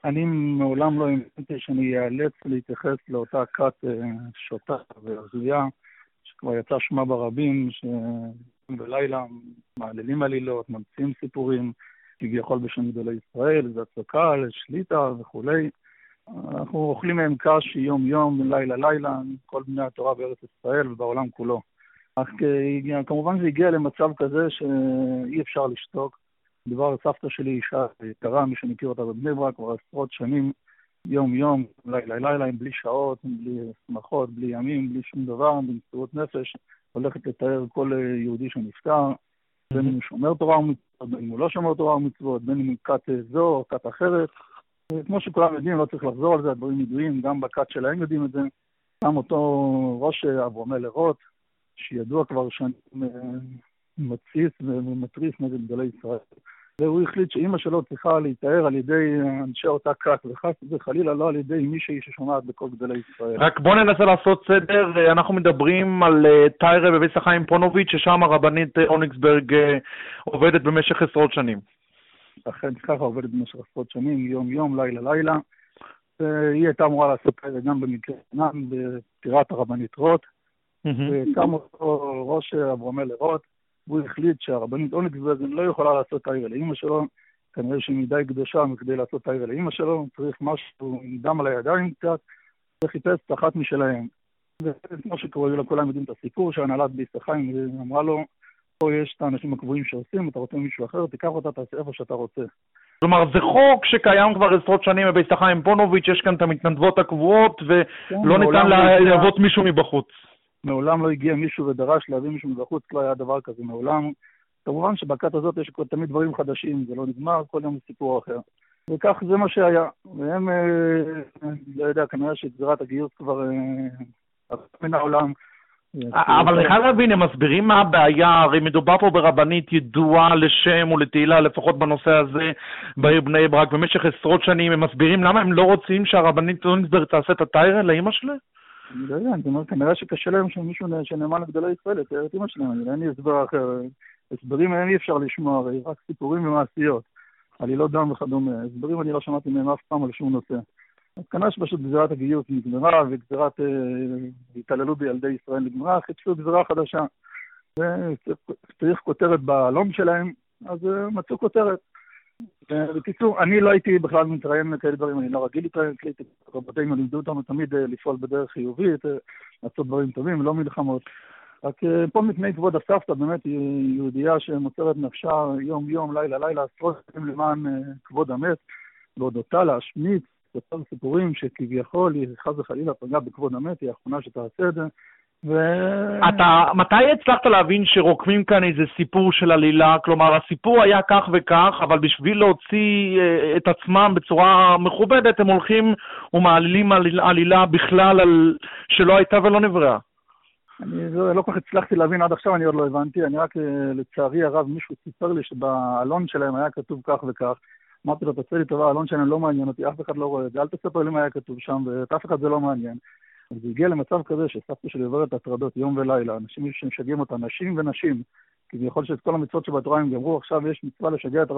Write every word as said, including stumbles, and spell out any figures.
אני מעולם לא האמנתי שאני אאלץ להתייחס לאותה כת שוטה והזויה, שכבר יצא שמה ברבים, שבלילה מעללים עלילות, ממציאים סיפורים, כביכול בשם גדולי ישראל, זה הצקה, שליטה וכולי. אנחנו אוכלים מהם קש יום יום, לילה לילה, כל בני התורה בארץ ישראל ובעולם כולו. אך כמובן זה הגיע למצב כזה שאי אפשר לשתוק. דבר סבתא שלי אישה יקרה, מי שמכיר אותה בבני ברק, כבר עשרות שנים, יום יום, לילה לילה, בלי שעות, בלי שמחות, בלי ימים, בלי שום דבר, במסירות נפש, הולכת לתאר כל יהודי שנפטר, בין אם הוא שומר תורה ומצוות, בין אם הוא לא שומר תורה ומצוות, בין אם הוא כת זו או כת אחרת. כמו שכולם יודעים, לא צריך לחזור על זה, הדברים ידועים, גם בכת שלהם יודעים את זה. גם אותו ראש אברהם לרוט, שידוע כבר שאני מתסיס ומתריס נגד גדולי ישראל. והוא החליט שאמא שלו צריכה להתאר על ידי אנשי אותה כת, וחס וחלילה לא על ידי מישהי ששומעת בכל גדולי ישראל. רק בוא ננסה לעשות סדר, אנחנו מדברים על טיירה בבית החיים פונוביץ', ששם הרבנית אוניגסברג עובדת במשך עשרות שנים. אכן ככה עובדת במשך עשרות שנים, יום יום, לילה לילה. היא הייתה אמורה לעשות גם במקרה ענן, בפטירת הרבנית רוט, וקם אותו ראש אברהם לרוט, והוא החליט שהרבנית אוניגסברג לא יכולה לעשות טיירה לאמא שלו, כנראה שהיא מדי קדושה מכדי לעשות טיירה לאמא שלו, צריך משהו עם דם על הידיים קצת, וחיפש את אחת משלהם. וכמו שקוראים לו, כולם יודעים את הסיפור, שהנהלת בית החיים אמרה לו, פה יש את האנשים הקבועים שעושים, אתה רוצה מישהו אחר, תיקח אותה, תעשה איפה שאתה רוצה. כלומר, זה חוק שקיים כבר עשרות שנים בבית החיים פונוביץ', יש כאן את המתנדבות הקבועות, ולא ניתן להוות מישהו מבחוץ. מעולם לא הגיע מישהו ודרש להביא מישהו מבחוץ, לא היה דבר כזה מעולם. כמובן שבכת הזאת יש תמיד דברים חדשים, זה לא נגמר, כל יום סיפור אחר. וכך זה מה שהיה. והם, לא יודע, כנראה שגזירת הגיוס כבר מן העולם. אבל אני חייב להבין, הם מסבירים מה הבעיה, הרי מדובר פה ברבנית ידועה לשם ולתהילה, לפחות בנושא הזה, בעיר בני ברק, במשך עשרות שנים, הם מסבירים למה הם לא רוצים שהרבנית אוניגסברג תעשה את הטיירה לאמא שלה? אני לא יודע, אני אומר, כנראה שקשה להם שמישהו שנאמן לגדולי ישראל, לתאר את אמא שלהם, אין לי הסבר אחר, הסברים אין לי אפשר לשמוע, הרי רק סיפורים ומעשיות, עלילות דם וכדומה, הסברים אני לא שמעתי מהם אף פעם על שום נושא. אז כנראה שפשוט גזירת הגיוס נגמרה, וגזירת התעללות בילדי ישראל נגמרה, חיפשו גזירה חדשה, וצריך כותרת בעלון שלהם, אז מצאו כותרת. בקיצור, אני לא הייתי בכלל מתראיין כאלה דברים, אני לא רגיל להתראיין, רבותינו לימדו אותנו תמיד לפעול בדרך חיובית, לעשות דברים טובים, לא מלחמות. רק פה מפני כבוד הסבתא, באמת היא יהודייה שמוצרת נפשה יום יום, לילה לילה, עשרות שנים למען כבוד המת, להודותה, להשמיץ, יותר סיפורים שכביכול היא חס וחלילה פגעה בכבוד המת, היא האחרונה שתעשה את זה. ו... אתה, מתי הצלחת להבין שרוקמים כאן איזה סיפור של עלילה? כלומר, הסיפור היה כך וכך, אבל בשביל להוציא את עצמם בצורה מכובדת, הם הולכים ומעלילים עלילה, עלילה בכלל על... שלא הייתה ולא נבראה. אני לא, לא כל כך הצלחתי להבין עד עכשיו, אני עוד לא הבנתי. אני רק, לצערי הרב, מישהו סיפר לי שבעלון שלהם היה כתוב כך וכך. אמרתי לו, תעשה לי טובה, העלון שלהם לא מעניין אותי, אף אחד לא רואה את זה, אל תספר לי מה היה כתוב שם, ואף אחד זה לא מעניין. אז זה הגיע למצב כזה שסבתא שלי עוברת הטרדות יום ולילה, אנשים שמשגעים אותה, נשים ונשים, כי זה יכול שאת כל המצוות שבתורה הם גמרו, עכשיו יש מצווה לשגע את